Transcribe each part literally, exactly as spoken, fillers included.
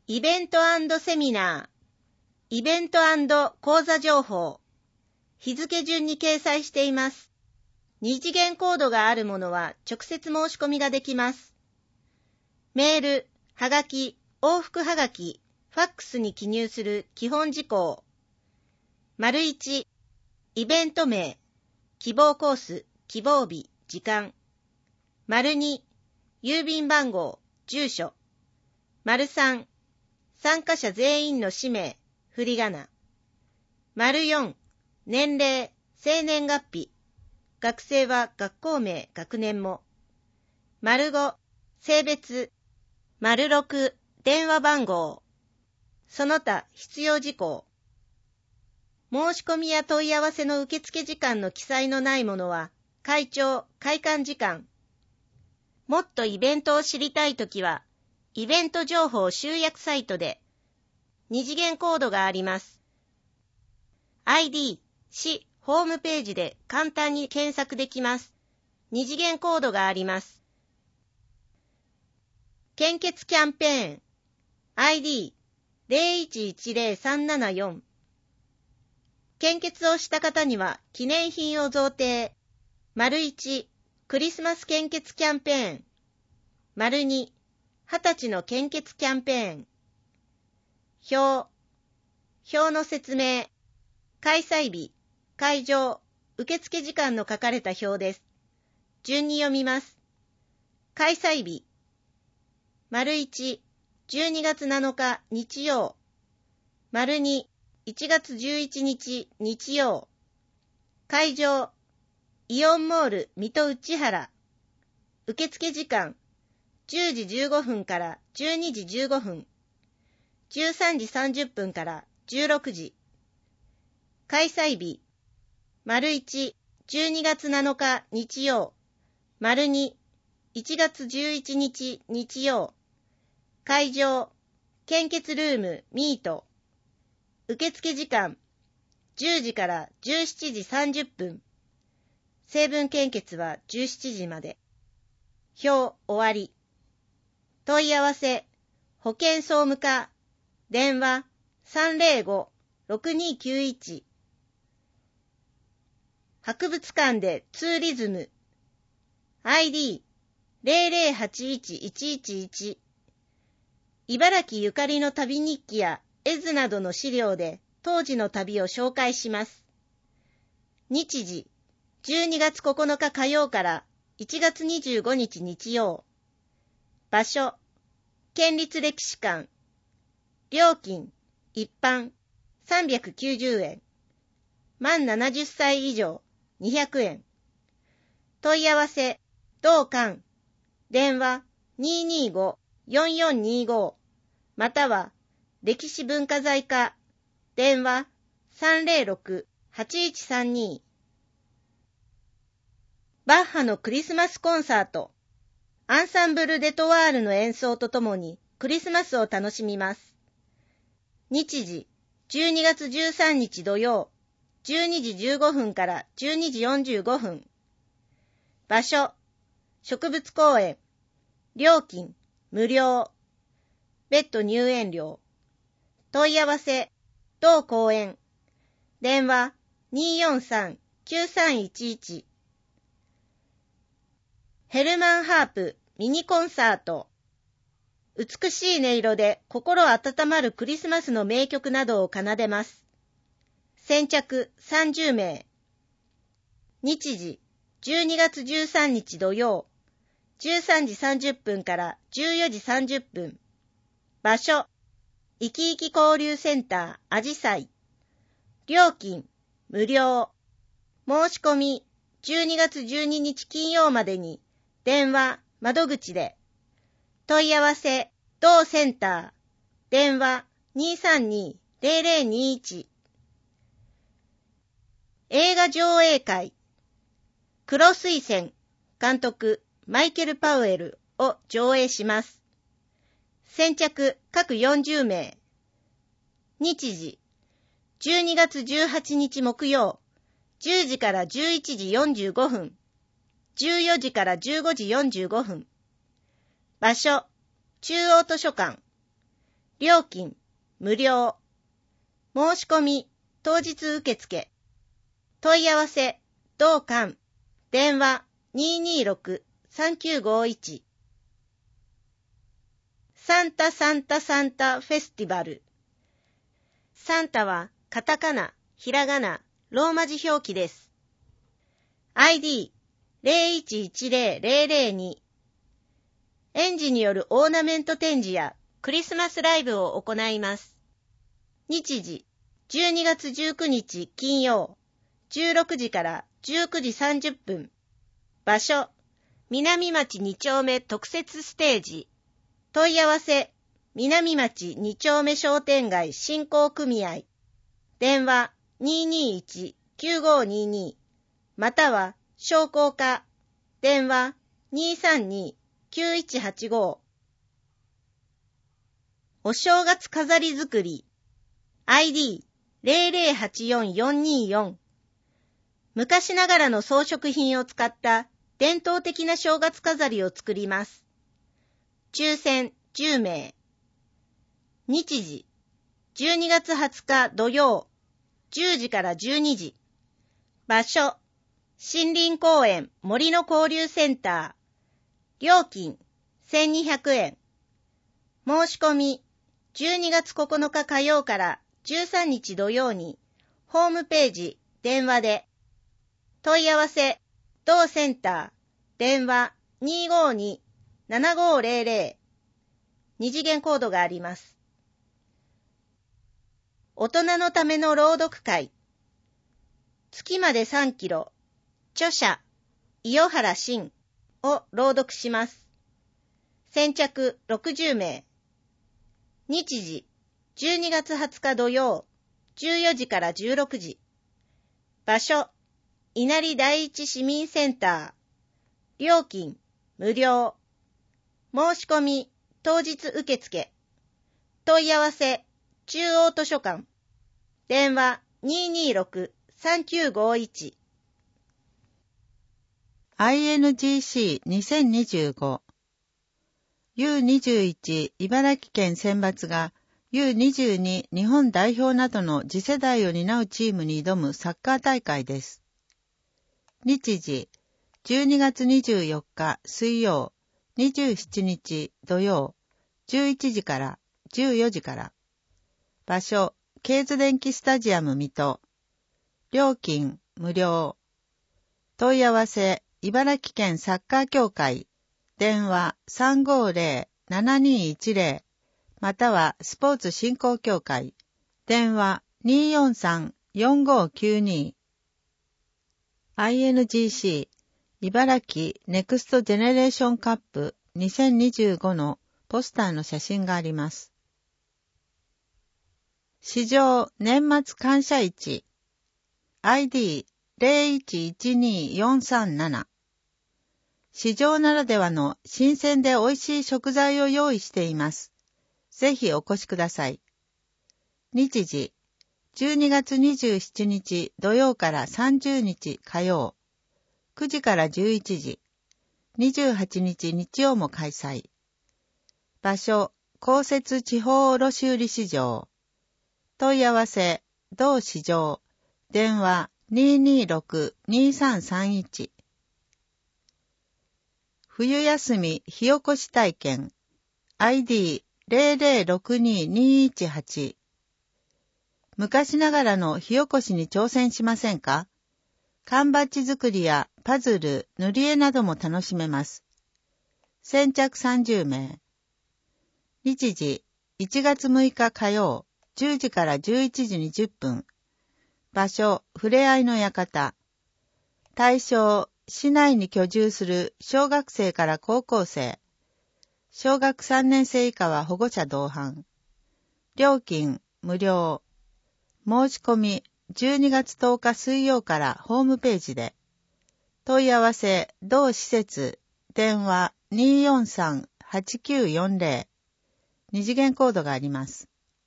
イベント&セミナー、イベント&講座情報、日付順に掲載しています。二次元コードがあるものは直接申し込みができます。メール、はがき、往復はがき、ファックスに記入する基本事項。丸いち、イベント名、希望コース、希望日、時間。丸に、郵便番号、住所。丸さん、参加者全員の氏名、振り仮名。丸よん、年齢、生年月日。学生は学校名、学年も。丸ご、性別。丸ろく、電話番号。その他必要事項。申し込みや問い合わせの受付時間の記載のないものは、会長、開館時間。もっとイベントを知りたいときは、イベント情報集約サイトで、二次元コードがあります。アイディー、市、ホームページで簡単に検索できます。二次元コードがあります。献血キャンペーン、アイディー、ゼロいちいちゼロさんななよん。献血をした方には記念品を贈呈。丸いち、クリスマス献血キャンペーン。丸に、はたちの献血キャンペーン。表。表の説明。開催日、会場、受付時間の書かれた表です。順に読みます。開催日。丸いち、じゅうにがつなのか日曜。丸に、いちがつじゅういちにち日曜。会場、イオンモール水戸内原。受付時間、じゅうじじゅうごふんからじゅうにじじゅうごふん。じゅうさんじさんじゅっぷんからじゅうろくじ。開催日、丸いち、じゅうにがつなのか日曜。丸に、いちがつじゅういちにち日曜。会場、献血ルームミート。受付時間、じゅうじからじゅうしちじさんじゅっぷん。成分献血はじゅうしちじまで。表終わり。問い合わせ、保健総務課、電話 さんゼロご ろくにきゅういち。博物館でツーリズム。アイディー ゼロゼロはちいちいちいちいち。茨城ゆかりの旅日記や絵図などの資料で当時の旅を紹介します。日時、じゅうにがつここのか火曜からいちがつにじゅうごにち日曜。場所、県立歴史館。料金、一般、さんびゃくきゅうじゅうえん。満ななじゅっさい以上、にひゃくえん。問い合わせ、同館。電話 にーにーご よんよんにーご または歴史文化財課。電話 さんゼロろく はちいちさんに。バッハのクリスマスコンサート。アンサンブル・デ・トワールの演奏とともにクリスマスを楽しみます。日時、じゅうにがつじゅうさんにち土曜、じゅうにじじゅうごふんからじゅうにじよんじゅうごふん。場所、植物公園。料金、無料。別途入園料。問い合わせ、同公園。電話 にーよんさん きゅうさんいちいち。ヘルマンハープミニコンサート。美しい音色で心温まるクリスマスの名曲などを奏でます。先着さんじゅうめい。日時、じゅうにがつじゅうさんにち土曜、じゅうさんじさんじゅっぷんからじゅうよじさんじゅっぷん。場所、いきいき交流センターあじさい。料金、無料。申し込み、じゅうにがつじゅうににち金曜までに、電話、窓口で。問い合わせ、同センター。電話、にーさんに ゼロゼロにいち。映画上映会。黒推薦、監督、マイケル・パウエルを上映します。先着各よんじゅうめい。日時、じゅうにがつじゅうはちにち木曜、じゅうじからじゅういちじよんじゅうごふん、じゅうよじからじゅうごじよんじゅうごふん。場所、中央図書館。 料金、無料。申し込み、当日受付。問い合わせ、同館。電話、にーにーろく さんきゅうごいち。サンタサンタサンタフェスティバル。サンタはカタカナ、ひらがな、ローマ字表記です。アイディー ゼロいちいちゼロゼロゼロに。園児によるオーナメント展示やクリスマスライブを行います。日時、じゅうにがつじゅうくにち金曜、じゅうろくじからじゅうくじさんじゅっぷん。場所、南町に丁目特設ステージ。問い合わせ、南町に丁目商店街振興組合。電話 にーにーいち きゅうごにーにー。または商工課。電話 にーさんに きゅういちはちご。お正月飾り作り。アイディー ゼロゼロはちよんよんにーよん。昔ながらの装飾品を使った伝統的な正月飾りを作ります。抽選じゅうめい。日時、じゅうにがつはつか土曜、じゅうじからじゅうにじ。場所、森林公園森の交流センター。料金、せんにひゃくえん。申し込み、じゅうにがつここのか火曜からじゅうさんにち土曜に、ホームページ、電話で。問い合わせ、同センター、電話 にーごーに ななごーゼロゼロ。二次元コードがあります。大人のための朗読会。月までさんキロ。著者、伊予原慎を朗読します。先着ろくじゅうめい。日時、じゅうにがつはつか土曜、じゅうよじからじゅうろくじ。場所、稲荷第一市民センター。料金、無料。申し込み、当日受付。問い合わせ、中央図書館。電話 にーにーろく さんきゅうごいち。 アイエヌジーシーにせんにじゅうご ユーにじゅういち 茨城県選抜が ユーにじゅうに 日本代表などの次世代を担うチームに挑むサッカー大会です。日時、じゅうにがつにじゅうよっか水曜、にじゅうしちにち土曜、じゅういちじからじゅうよじから。場所、ケーズ電気スタジアム水戸。料金、無料。問い合わせ、茨城県サッカー協会。電話 さんごーぜろ ななにーいちぜろ。またはスポーツ振興協会。電話 にーよんさん よんごーきゅうにー。アイエヌジーシー 茨城ネクストジェネレーションカップにせんにじゅうごのポスターの写真があります。市場年末感謝市 アイディー ゼロいちいちにーよんさんなな。市場ならではの新鮮で美味しい食材を用意しています。ぜひお越しください。日時、じゅうにがつにじゅうしちにち土曜からさんじゅうにち火曜、くじからじゅういちじ、にじゅうはちにち日曜も開催。場所、公設地方卸売市場。問い合わせ、同市場。電話 にーにーろく にーさんさんいち。冬休み火起こし体験。アイディー ゼロゼロろくにーにーいちはち。昔ながらの火起こしに挑戦しませんか？缶バッジ作りやパズル、塗り絵なども楽しめます。先着さんじゅうめい。日時、いちがつむいか火曜、じゅうじからじゅういちじにじゅっぷん。場所、ふれあいの館。対象、市内に居住する小学生から高校生。小学さんねんせい以下は保護者同伴。料金、無料。申し込み、じゅうにがつとおか水曜からホームページで。問い合わせ、同施設、電話 にーよんさん はちきゅうよんぜろ。二次元コードがあります。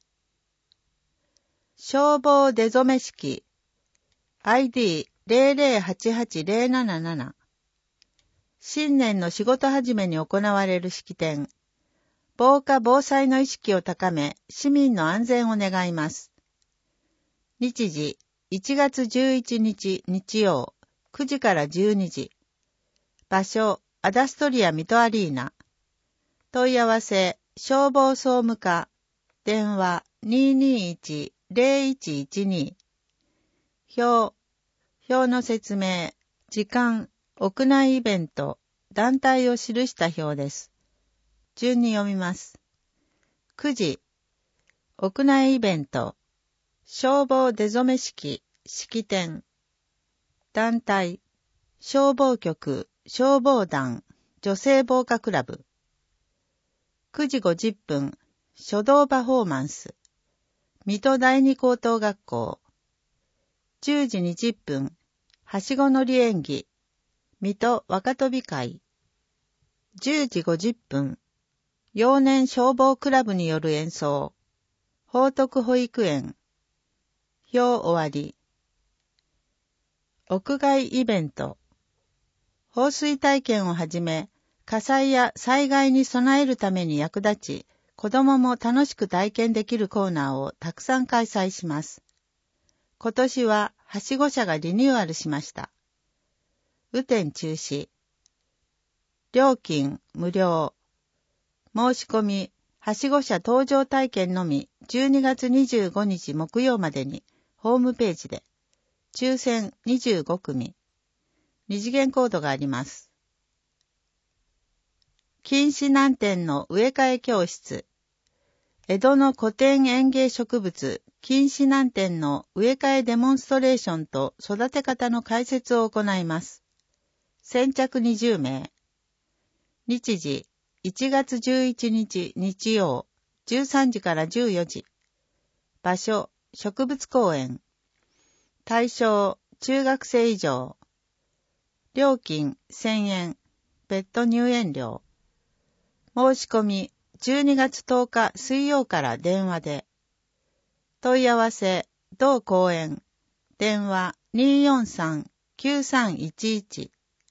消防出初め式。アイディー ゼロゼロはちはちゼロなななな。新年の仕事始めに行われる式典。 防火防災の意識を高め、市民の安全を願います。日時、いちがつじゅういちにち日曜、くじからじゅうにじ。場所、アダストリアミトアリーナ。問い合わせ、消防総務課。電話、にーにーいちーぜろいちいちに。表、表の説明、時間、屋内イベント、団体を記した表です。順に読みます。くじ、屋内イベント、消防出初め式、式典。団体、消防局、消防団、女性防火クラブ。くじごじゅっぷん、書道パフォーマンス。水戸第二高等学校。じゅうじにじゅっぷん、はしご乗り演技。水戸若飛び会。じゅうじごじゅっぷん、幼年消防クラブによる演奏。報徳保育園。表終わり。屋外イベント。放水体験をはじめ、火災や災害に備えるために役立ち、子どもも楽しく体験できるコーナーをたくさん開催します。今年ははしご車がリニューアルしました。雨天中止。料金無料。申し込み、はしご車搭乗体験のみじゅうにがつにじゅうごにち木曜までにホームページで、抽選にじゅうごくみ。二次元コードがあります。近視難点の植え替え教室。江戸の古典園芸植物、近視難点の植え替えデモンストレーションと育て方の解説を行います。先着にじゅうめい。日時、いちがつじゅういちにち日曜、じゅうさんじからじゅうよじ。場所、植物公園。対象、中学生以上。料金、せんえん。別途入園料。申し込み、じゅうにがつとおか水曜から電話で。問い合わせ、同公園。電話、にーよんさんきゅうさんいちいち。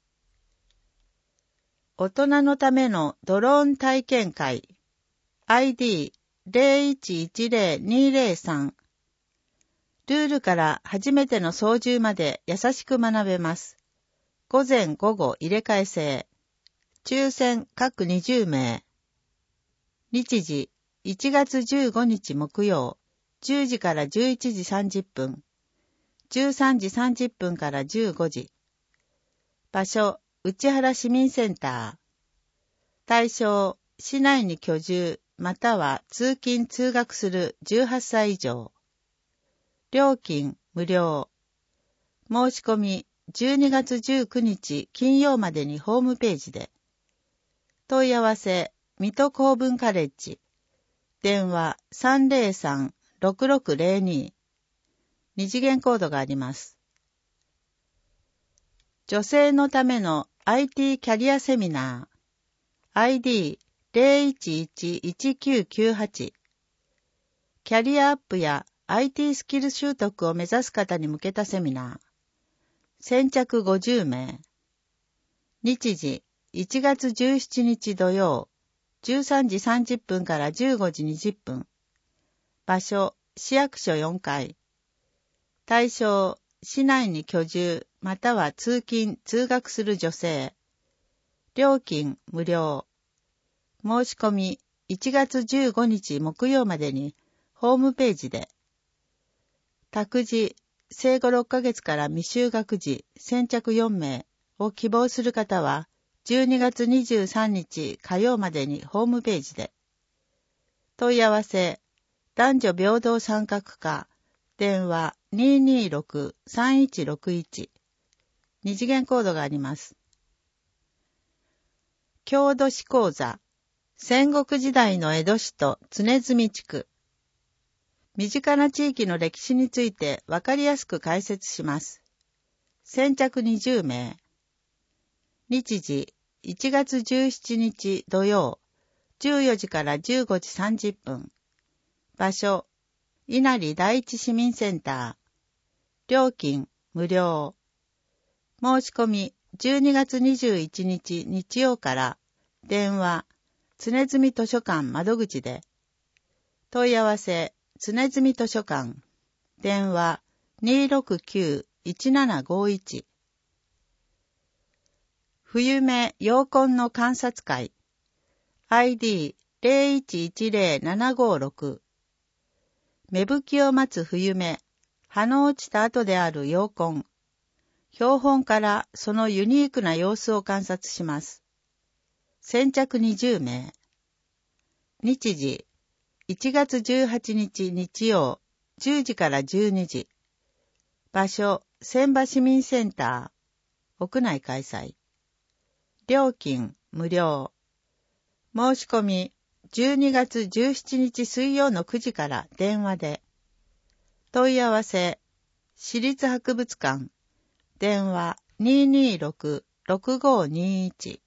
大人のためのドローン体験会 アイディーぜろいちいちぜろにぜろさん。ルールから初めての操縦まで優しく学べます。午前午後入れ替え制。抽選各にじゅうめい。日時いちがつじゅうごにち木曜、じゅうじからじゅういちじさんじゅっぷん。じゅうさんじさんじゅっぷんからじゅうごじ。場所、内原市民センター。対象、市内に居住、または通勤通学するじゅうはっさい以上。料金、無料。申し込み、じゅうにがつじゅうくにち金曜までにホームページで。問い合わせ、水戸公文カレッジ。電話、さんぜろさんろくろくぜろに。二次元コードがあります。女性のための アイティー キャリアセミナー。アイディーぜろいちいちいちきゅうきゅうはち。キャリアアップや アイティー スキル習得を目指す方に向けたセミナー。先着ごじゅうめい。日時、いちがつじゅうしちにち土曜、じゅうさんじさんじゅっぷんからじゅうごじにじゅっぷん。場所、市役所よんかい。対象、市内に居住、または通勤・通学する女性。料金無料。申し込みいちがつじゅうごにち木曜までにホームページで。託児、生後ろっかげつから未就学児先着よんめいを希望する方はじゅうにがつにじゅうさんにち火曜までにホームページで。問い合わせ、男女平等参画課、電話 にーにーろくさんいちろくいち。二次元コードがあります。郷土史講座、戦国時代の江戸市と常住地区。身近な地域の歴史についてわかりやすく解説します。先着にじゅうめい。日時、いちがつじゅうしちにち土曜、じゅうよじからじゅうごじさんじゅっぷん。場所、稲荷第一市民センター。料金、無料。申し込み、じゅうにがつにじゅういちにち日曜から、電話、 常住図書館窓口で。問い合わせ、常住図書館。電話 にーろくきゅう いちななごいち。冬目陽根の観察会。アイディー ゼロいちいちゼロななごろく。芽吹きを待つ冬目。葉の落ちた後である陽根。標本からそのユニークな様子を観察します。先着にじゅうめい。日時、いちがつじゅうはちにち日曜、じゅうじからじゅうにじ。場所、千葉市民センター。屋内開催。料金、無料。申し込み、じゅうにがつじゅうしちにち水曜のくじから電話で。問い合わせ、市立博物館。電話 にーにーろく ろくごにいち。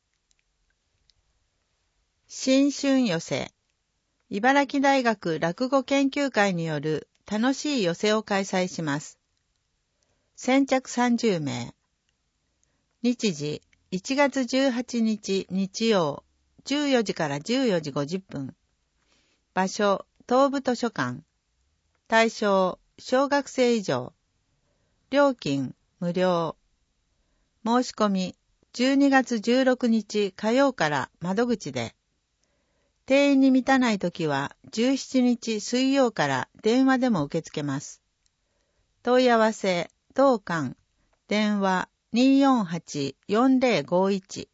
新春寄せ。茨城大学落語研究会による楽しい寄せを開催します。先着さんじゅうめい。日時、いちがつじゅうはちにち日曜、じゅうよじからじゅうよじごじゅっぷん。場所、東部図書館。対象、小学生以上。料金、無料。申し込み、じゅうにがつじゅうろくにち火曜から窓口で。定員に満たないときはじゅうしちにち水曜から電話でも受け付けます。問い合わせ、同館。電話 にーよんはち よんぜろごいち。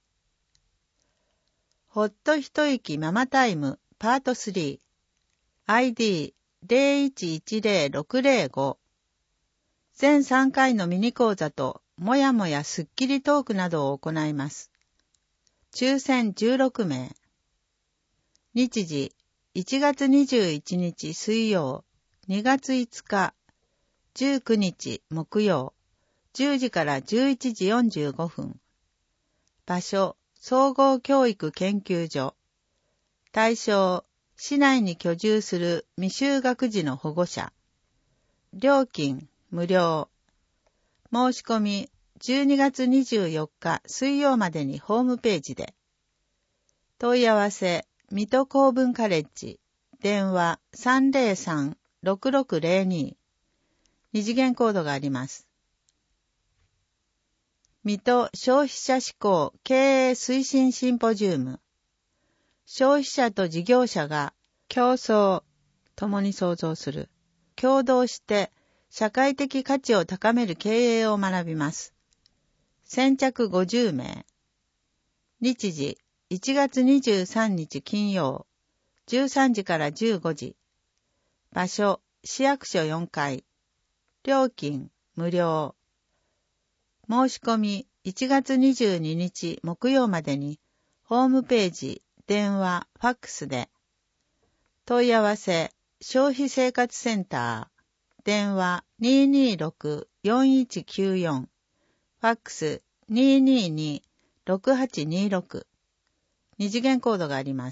ほっと一息ママタイムパートスリー。アイディー ゼロいちいちゼロろくゼロご。全さんかいのミニ講座ともやもやスッキリトークなどを行います。抽選じゅうろくめい。日時、いちがつにじゅういちにち水曜、にがついつか、じゅうくにち木曜、じゅうじからじゅういちじよんじゅうごふん。場所、総合教育研究所。対象、市内に居住する未就学児の保護者。料金、無料。申し込み、じゅうにがつにじゅうよっか水曜までにホームページで。問い合わせ、水戸公文カレッジ。電話 さんぜろさん ろくろくゼロに。二次元コードがあります。水戸消費者志向経営推進シンポジウム。消費者と事業者が競争、共に創造する。共同して社会的価値を高める経営を学びます。先着ごじゅうめい。日時、いちがつにじゅうさんにち金曜、じゅうさんじからじゅうごじ。場所、市役所よんかい。料金、無料。申し込み、いちがつにじゅうににち木曜までに、ホームページ、電話、ファックスで。問い合わせ、消費生活センター。電話 にーにーろく よんいちきゅうよん。ファックス にーにーに ろくはちにーろく。二次元コードがあります。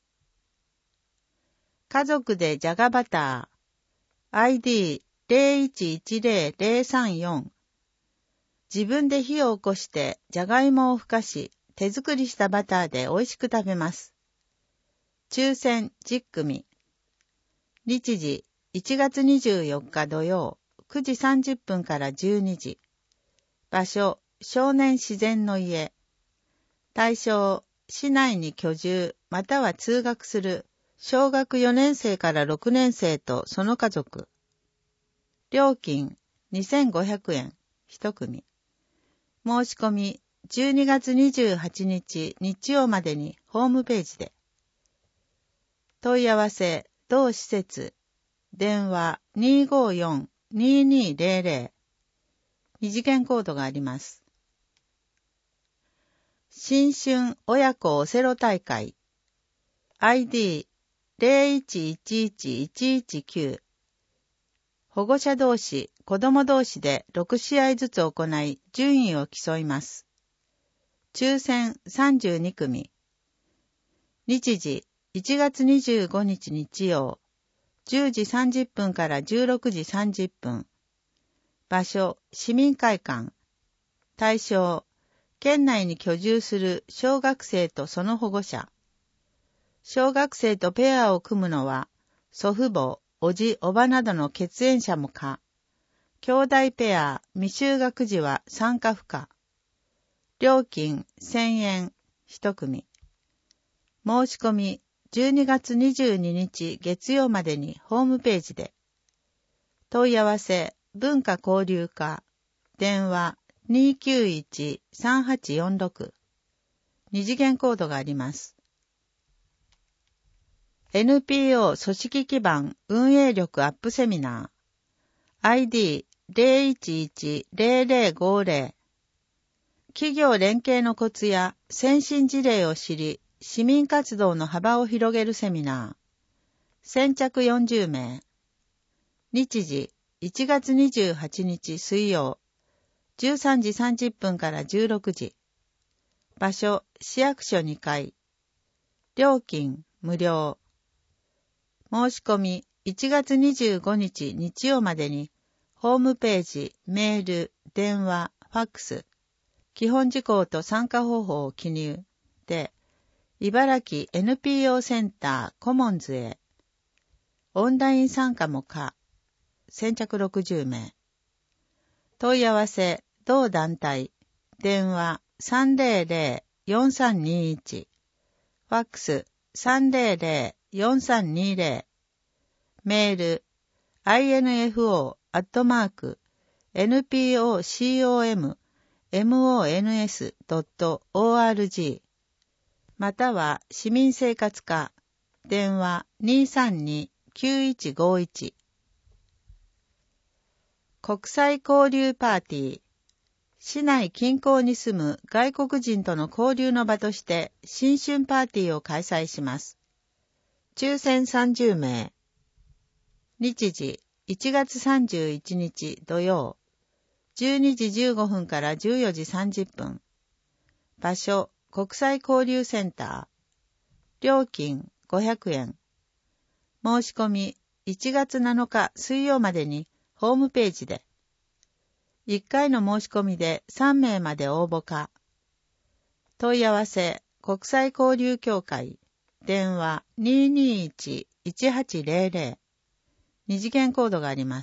家族でじゃがバター。アイディー ゼロいちいちゼロゼロさんよん。自分で火を起こしてじゃがいもをふかし、手作りしたバターで美味しく食べます。抽選じゅっくみ。日時、いちがつにじゅうよっか土曜、くじさんじゅっぷんからじゅうにじ。場所、少年自然の家。対象、市内に居住または通学する小学よねんせいからろくねんせいとその家族。料金にせんごひゃくえん一組。申し込みじゅうにがつにじゅうはちにち日曜までにホームページで。問い合わせ同施設。電話 にーごーよん にーにーゼロゼロ。二次元コードがあります。新春親子オセロ大会。アイディー ゼロいちいちいちいちいちきゅう。保護者同士、子供同士でろくしあいずつ行い、順位を競います。抽選さんじゅうにくみ。日時、いちがつにじゅうごにち日曜、じゅうじさんじゅっぷんからじゅうろくじさんじゅっぷん。場所、市民会館。対象、県内に居住する小学生とその保護者。 小学生とペアを組むのは、祖父母、おじ、おばなどの血縁者も可。兄弟ペア、未就学児は参加不可。料金せんえん、一組。申し込み、じゅうにがつにじゅうににち月曜までにホームページで。問い合わせ、文化交流課、電話 にーきゅういち さんはちよんろく。二次元コードがあります。エヌピーオー 組織基盤運営力アップセミナー アイディーゼロいちいちゼロゼロごゼロ。企業連携のコツや先進事例を知り、市民活動の幅を広げるセミナー。先着よんじゅうめい。日時いちがつにじゅうはちにち水曜、じゅうさんじさんじゅっぷんからじゅうろくじ。場所、市役所にかい。料金、無料。申し込み、いちがつにじゅうごにち日曜までに、ホームページ、メール、電話、ファックス、基本事項と参加方法を記入で、茨城 エヌピーオー センターコモンズへ。オンライン参加も可。先着ろくじゅうめい。問い合わせ、同団体。電話 さんぜろぜろ よんさんにいち。ファックス さんぜろぜろ よんさんにぜろ。メール、アイエヌエフオー アットマーク、エヌピーオーシーオーエムモンス ドットオーアールジー。または市民生活課、電話 にーさんに きゅういちごいち。国際交流パーティー。市内近郊に住む外国人との交流の場として新春パーティーを開催します。抽選さんじゅうめい。日時いちがつさんじゅういちにち土曜、じゅうにじじゅうごふんからじゅうよじさんじゅっぷん。場所、国際交流センター。料金ごひゃくえん。申し込みいちがつなのか水曜までにホームページで。いっかいの申し込みでさんめいまで応募可。問い合わせ、国際交流協会。電話 にーにーいち いちはちゼロゼロ。二次元コードがあります。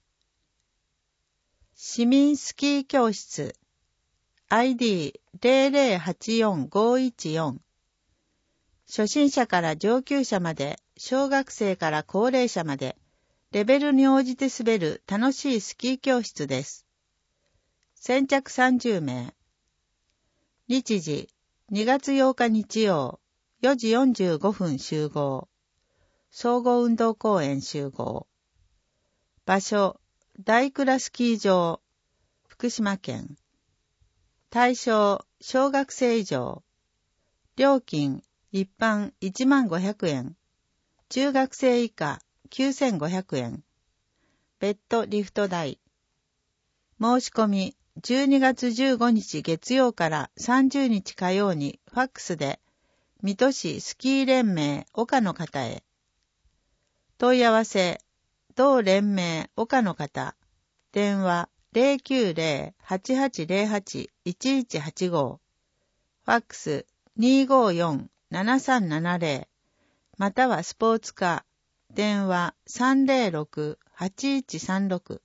市民スキー教室。アイディーゼロゼロはちよんごいちよん。初心者から上級者まで、小学生から高齢者まで、レベルに応じて滑る楽しいスキー教室です。先着さんじゅうめい。日時、にがつようか日曜、よじよんじゅうごふん集合。総合運動公園集合。場所、大倉スキー場、福島県。対象、小学生以上。料金、一般いちまんごひゃくえん。中学生以下きゅうせんごひゃくえん。別途リフト代。申し込み、じゅうにがつじゅうごにち月曜からさんじゅうにち火曜にファックスで、水戸市スキー連盟岡の方へ。問い合わせ、同連盟岡の方。電話ゼロきゅうゼロ はちはちゼロはち いちいちはちご。ファックスにーごーよん ななさんななゼロ。またはスポーツ課。電話さんぜろろく はちいちさんろく。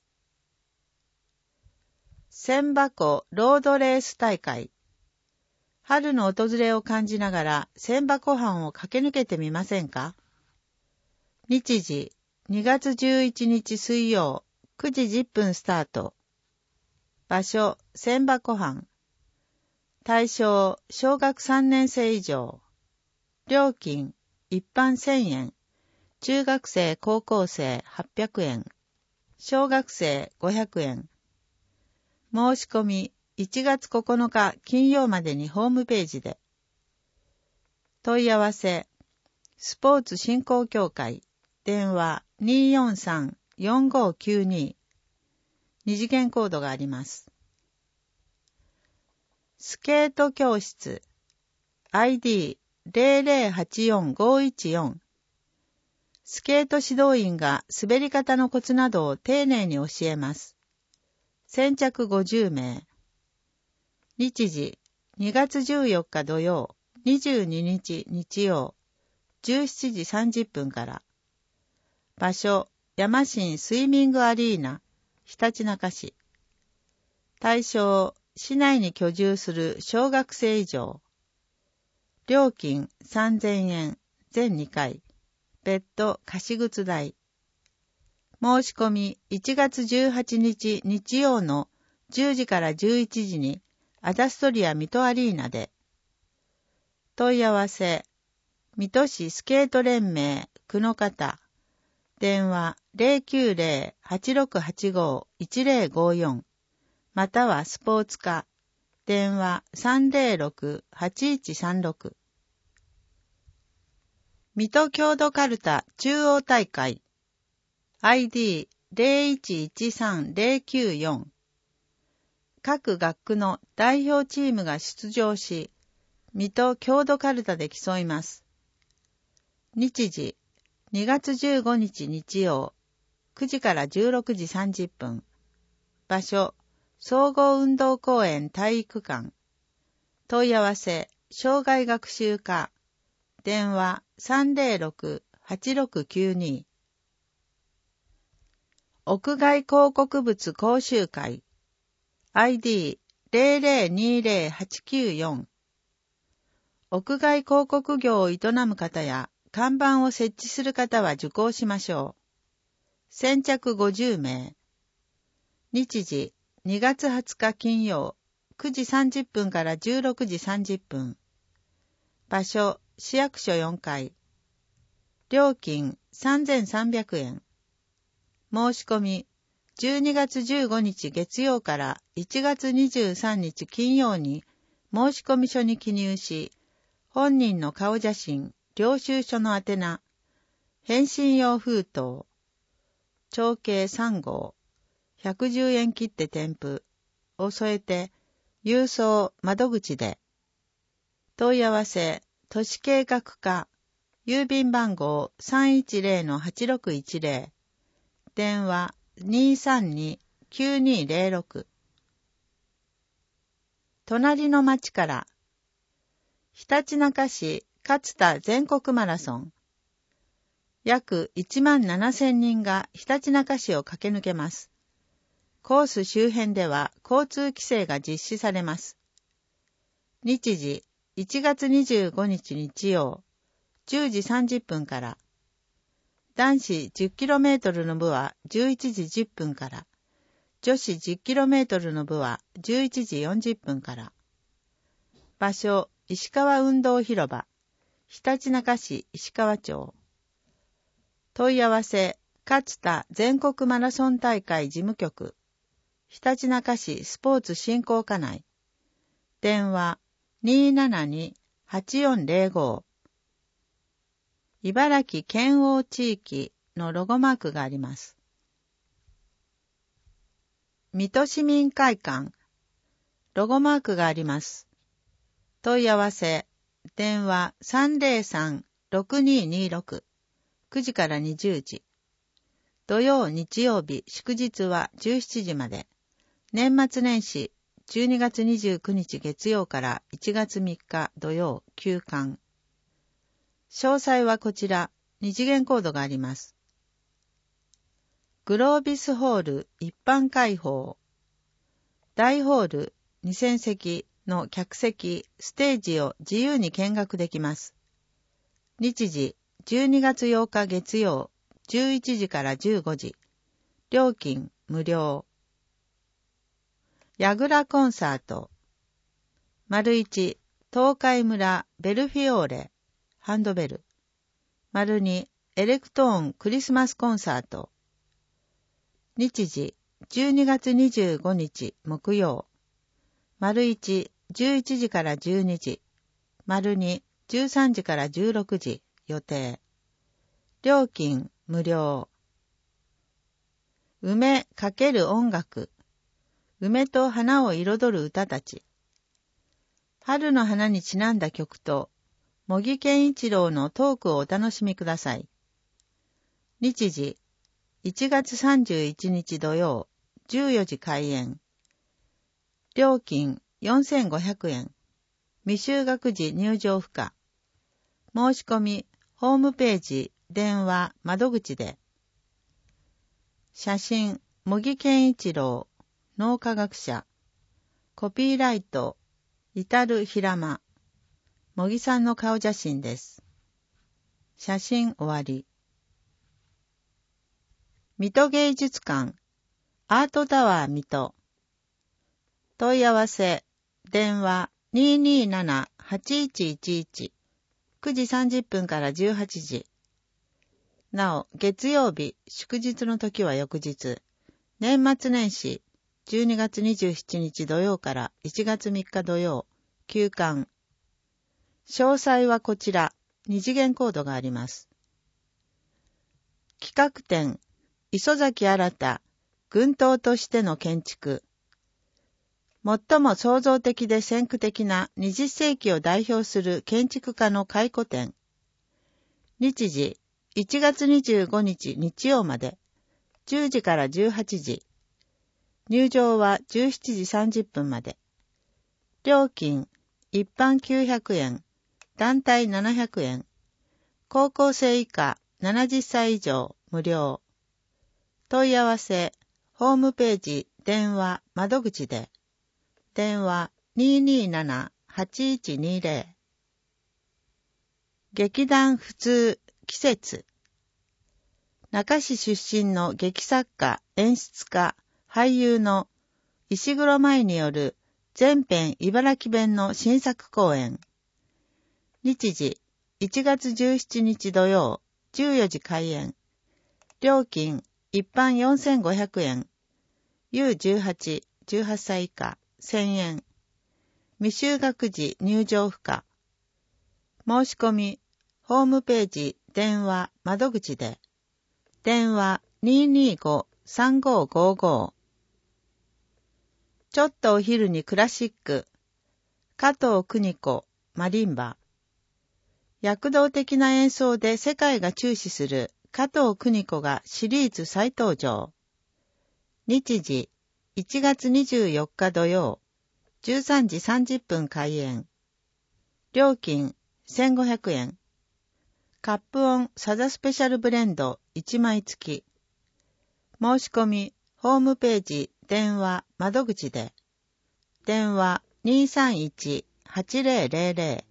千波湖ロードレース大会。春の訪れを感じながら千波湖畔を駆け抜けてみませんか？日時にがつじゅういちにち水曜くじじゅっぷんスタート。場所千波湖畔。対象小学さんねんせい以上。料金一般せんえん。中学生高校生はっぴゃくえん。小学生ごひゃくえん。申し込みいちがつここのか金曜までにホームページで。問い合わせ、スポーツ振興協会。電話にーよんさん よんごーきゅうに。二次元コードがあります。スケート教室。アイディーゼロゼロはちよんごいちよん。スケート指導員が滑り方のコツなどを丁寧に教えます。先着ごじゅうめい。日時、にがつじゅうよっか土曜、にじゅうににち日曜、 じゅうしちじさんじゅっぷんから。場所、山新スイミングアリーナ、ひたちなか市。対象、市内に居住する小学生以上。料金さんぜんえん、全にかい。別途貸靴代。申し込みいちがつじゅうはちにち日曜のじゅうじからじゅういちじにアダストリア水戸アリーナで。問い合わせ、水戸市スケート連盟区の方。電話 ゼロきゅうゼロ はちろくはちご いちゼロごよん。またはスポーツ課。電話 さんゼロろく はちいちさんろく。水戸郷土かるた中央大会 アイディー ゼロいちいちさんゼロきゅうよん。各学区の代表チームが出場し、水戸郷土かるたで競います。日時にがつじゅうごにち日曜くじからじゅうろくじさんじゅっぷん。場所総合運動公園体育館。問い合わせ障害学習課。電話 さんゼロろく はちろくきゅうに。屋外広告物講習会 アイディー ゼロゼロにゼロ はちきゅうよん。屋外広告業を営む方や看板を設置する方は受講しましょう。先着ごじゅうめい。日時にがつはつか金曜くじさんじゅっぷんからじゅうろくじさんじゅっぷん。場所市役所よんかい。料金さんぜんさんびゃくえん。申し込みじゅうにがつじゅうごにち月曜からいちがつにじゅうさんにち金曜に申込書に記入し、本人の顔写真、領収書の宛名、返信用封筒、長径さんごう、ひゃくじゅうえん切手添付を添えて、郵送窓口で。問い合わせ、都市計画課、郵便番号 さんいちゼロ はちろくいちゼロ。電話 にさんに きゅうにゼロろく。隣の町から、ひたちなか市勝田全国マラソン。約いちまんななせんにんがひたちなか市を駆け抜けます。コース周辺では交通規制が実施されます。日時いちがつにじゅうごにち日曜じゅうじさんじゅっぷんから。男子 じゅっキロメートル の部はじゅういちじじゅっぷんから。女子 じゅっキロメートル の部はじゅういちじよんじゅっぷんから。場所、石川運動広場、ひたちなか市石川町。問い合わせ、勝田全国マラソン大会事務局、ひたちなか市スポーツ振興課内。電話 にーななに はちよんゼロご。茨城県央地域のロゴマークがあります。水戸市民会館、ロゴマークがあります。問い合わせ、電話 さんゼロさん ろくにーにーろく、くじからにじゅうじ。土曜、日曜日、祝日はじゅうしちじまで。年末年始、じゅうにがつにじゅうくにち月曜からいちがつみっか土曜、休館。詳細はこちら、二次元コードがあります。グロービスホール一般開放。大ホールにせんせきの客席、ステージを自由に見学できます。日時、じゅうにがつようか月曜、じゅういちじからじゅうごじ。料金無料。やぐらコンサート。丸一、東海村ベルフィオーレ、ハンドベル。丸二、エレクトーンクリスマスコンサート。日時、じゅうにがつにじゅうごにち木曜。丸一、じゅういちじからじゅうにじ。丸二、じゅうさんじからじゅうろくじ予定。料金無料。梅×音楽。梅と花を彩る歌たち。春の花にちなんだ曲と、茂木健一郎のトークをお楽しみください。日時、いちがつさんじゅういちにち土曜、じゅうよじ開演。料金よんせんごひゃくえん。未就学児入場不可。申し込み、 ホームページ、電話、窓口で。写真、茂木健一郎、脳科学者。コピーライト、至る平間。茂木さんの顔写真です。写真終わり。水戸芸術館、アートタワー水戸。問い合わせ、電話 にーにーななはちいちいちいち、くじさんじゅっぷんからじゅうはちじ。なお、月曜日、祝日の時は翌日。年末年始、じゅうにがつにじゅうしちにち土曜からいちがつみっか土曜、休館。詳細はこちら、二次元コードがあります。企画展、磯崎新、群島としての建築。最も創造的で先駆的なにじゅっせいきを代表する建築家の回顧展。日時、いちがつにじゅうごにち日曜まで、じゅうじからじゅうはちじ。入場はじゅうしちじさんじゅっぷんまで。料金、一般きゅうひゃくえん、団体ななひゃくえん。高校生以下ななじゅっさい以上無料。問い合わせ、ホームページ、電話、窓口で。電話 にーにーななはちいちにーぜろ。劇団普通季節。中市出身の劇作家、演出家、俳優の石黒舞による全編茨城弁の新作公演。日時、いちがつじゅうしちにち土曜、じゅうよじ開演。料金、一般よんせんごひゃくえん。ユーじゅうはち、じゅうはっさい以下、せんえん。未就学時入場不可。申し込み、ホームページ、電話、窓口で。電話 にーにーごさんごーごーごー。ちょっとお昼にクラシック。加藤邦子、マリンバ。躍動的な演奏で世界が注視する加藤邦子がシリーズ再登場。日時、いちがつにじゅうよっか土曜、じゅうさんじさんじゅっぷん開演。料金せんごひゃくえん。カップオンサザスペシャルブレンドいちまい付き。申し込み、ホームページ、電話、窓口で。電話 にーさんいちはちぜろぜろぜろ。